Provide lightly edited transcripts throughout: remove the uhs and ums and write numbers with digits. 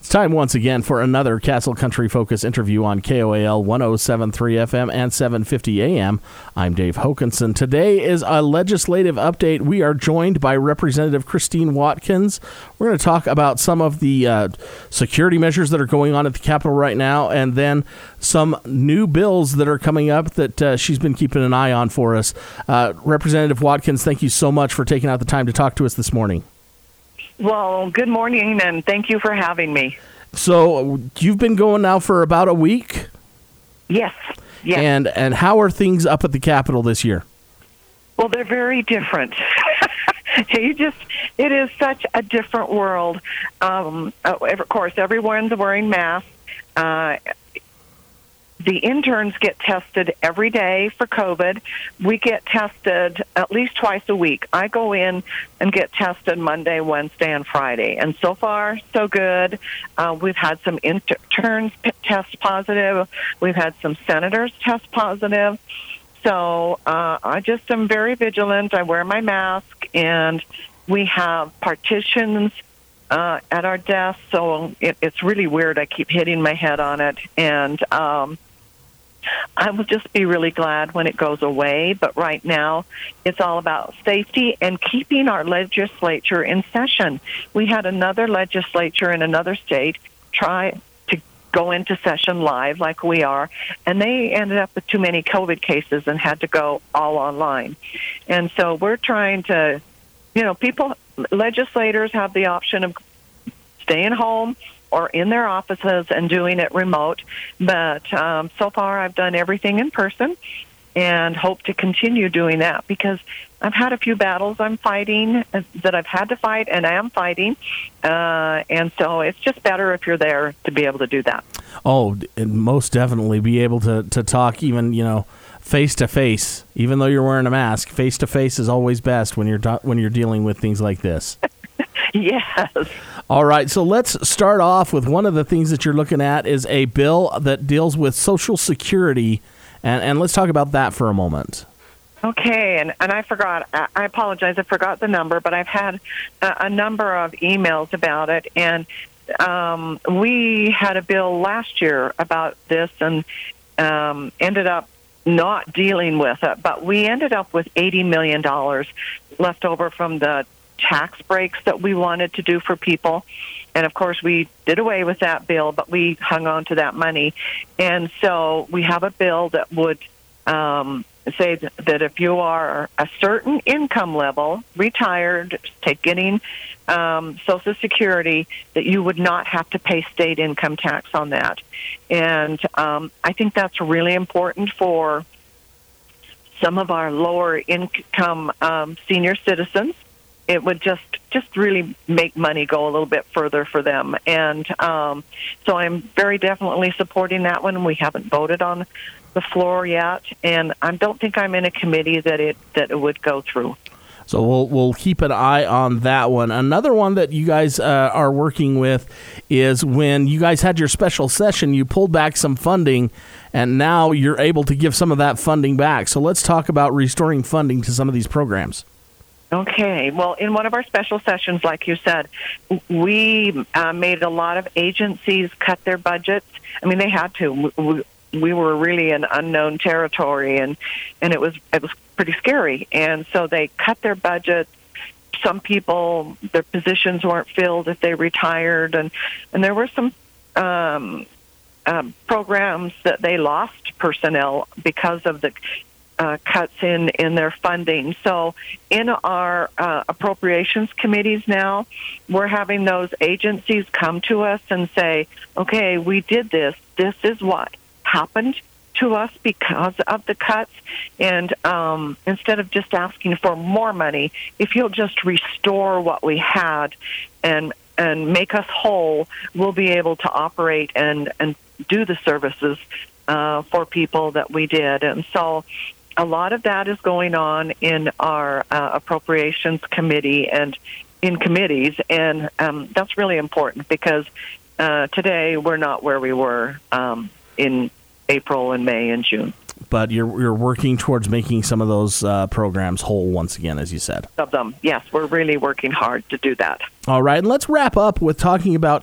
It's time once again for another Castle Country Focus interview on KOAL 107.3 FM and 750 AM. I'm Dave Hokanson. Today is a legislative update. We are joined by Representative Christine Watkins. We're going to talk about some of the security measures that are going on at the Capitol right now, and then some new bills that are coming up that she's been keeping an eye on for us. Representative Watkins, thank you so much for taking out the time to talk to us this morning. Well, good morning, and thank you for having me. So you've been going now for about a week? Yes. And how are things up at the Capitol this year? Well, they're very different. It is such a different world. Of course, everyone's wearing masks. The interns get tested every day for COVID. We get tested at least twice a week. I go in and get tested Monday, Wednesday, and Friday. And so far, so good. We've had some interns test positive. We've had some senators test positive. So I just am very vigilant. I wear my mask, and we have partitions at our desk. So it's really weird. I keep hitting my head on it. And I will just be really glad when it goes away. But right now, it's all about safety and keeping our legislature in session. We had another legislature in another state try to go into session live like we are, and they ended up with too many COVID cases and had to go all online. And so we're trying to, legislators have the option of staying home or in their offices and doing it remote. But so far I've done everything in person and hope to continue doing that because I've had a few battles I'm fighting that I've had to fight and I am fighting. And so it's just better if you're there to be able to do that. Oh, and most definitely be able to talk even, face to face, even though you're wearing a mask. Face to face is always best when you're dealing with things like this. Yes. All right, so let's start off with one of the things that you're looking at is a bill that deals with Social Security, and let's talk about that for a moment. Okay, and I forgot, I apologize, I forgot the number, but I've had a number of emails about it, and we had a bill last year about this and ended up not dealing with it, but we ended up with $80 million left over from the tax breaks that we wanted to do for people. And of course, we did away with that bill, but we hung on to that money. And so we have a bill that would say that if you are a certain income level, retired, getting Social Security, that you would not have to pay state income tax on that. And I think that's really important for some of our lower income senior citizens. It would just really make money go a little bit further for them. And so I'm very definitely supporting that one. We haven't voted on the floor yet, and I don't think I'm in a committee that it would go through. So we'll keep an eye on that one. Another one that you guys are working with is when you guys had your special session, you pulled back some funding, and now you're able to give some of that funding back. So let's talk about restoring funding to some of these programs. Okay. Well, in one of our special sessions, like you said, we made a lot of agencies cut their budgets. I mean, they had to. We were really in unknown territory, and it was pretty scary. And so they cut their budgets. Some people, their positions weren't filled if they retired, and there were some programs that they lost personnel because of the cuts in their funding. So in our appropriations committees now, we're having those agencies come to us and say, okay, we did this. This is what happened to us because of the cuts. And instead of just asking for more money, if you'll just restore what we had and make us whole, we'll be able to operate and do the services for people that we did. And so a lot of that is going on in our appropriations committee and in committees, and that's really important because today we're not where we were in April and May and June. but you're working towards making some of those programs whole once again, as you said. Of them, yes, we're really working hard to do that. All right, and let's wrap up with talking about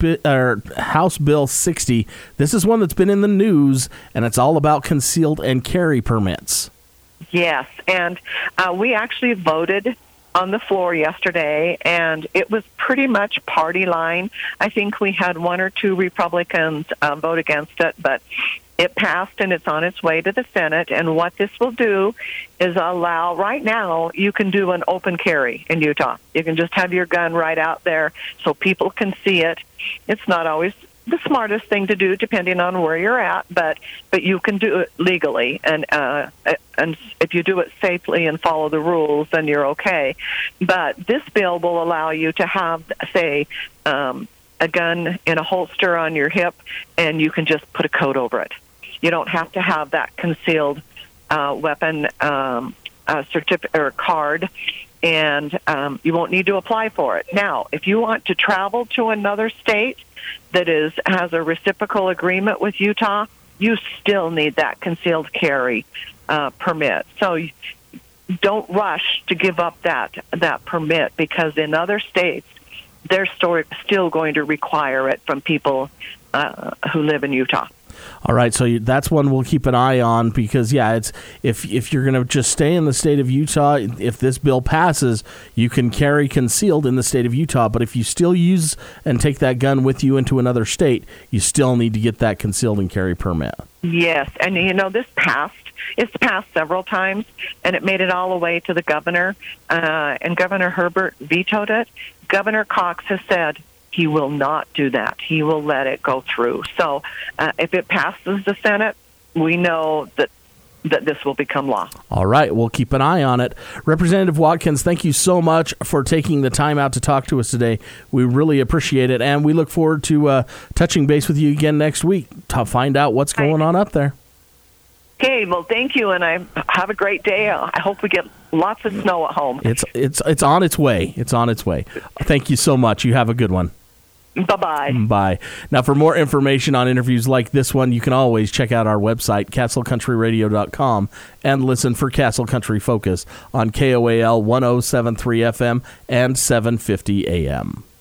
House Bill 60. This is one that's been in the news, and it's all about concealed and carry permits. Yes, and we actually voted on the floor yesterday, and it was pretty much party line. I think we had one or two Republicans vote against it, but it passed, and it's on its way to the Senate. And what this will do is allow, right now, you can do an open carry in Utah. You can just have your gun right out there so people can see it. It's not always the smartest thing to do, depending on where you're at, but you can do it legally, and if you do it safely and follow the rules, then you're okay. But this bill will allow you to have, say, a gun in a holster on your hip, and you can just put a coat over it. You don't have to have that concealed weapon certificate or card, and you won't need to apply for it. Now, if you want to travel to another state that has a reciprocal agreement with Utah, you still need that concealed carry permit. So don't rush to give up that permit, because in other states, they're still going to require it from people who live in Utah. All right, so that's one we'll keep an eye on, because it's if you're going to just stay in the state of Utah, if this bill passes, you can carry concealed in the state of Utah. But if you still use and take that gun with you into another state, you still need to get that concealed and carry permit. Yes, and this passed. It's passed several times, and it made it all the way to the governor, and Governor Herbert vetoed it. Governor Cox has said he will not do that. He will let it go through. So if it passes the Senate, we know that this will become law. All right, we'll keep an eye on it. Representative Watkins, thank you so much for taking the time out to talk to us today. We really appreciate it, and we look forward to touching base with you again next week to find out what's going on up there. Okay, well, thank you, and I have a great day. I hope we get lots of snow at home. It's on its way. It's on its way. Thank you so much. You have a good one. Bye-bye. Bye. Now, for more information on interviews like this one, you can always check out our website, castlecountryradio.com, and listen for Castle Country Focus on KOAL 107.3 FM and 750 AM.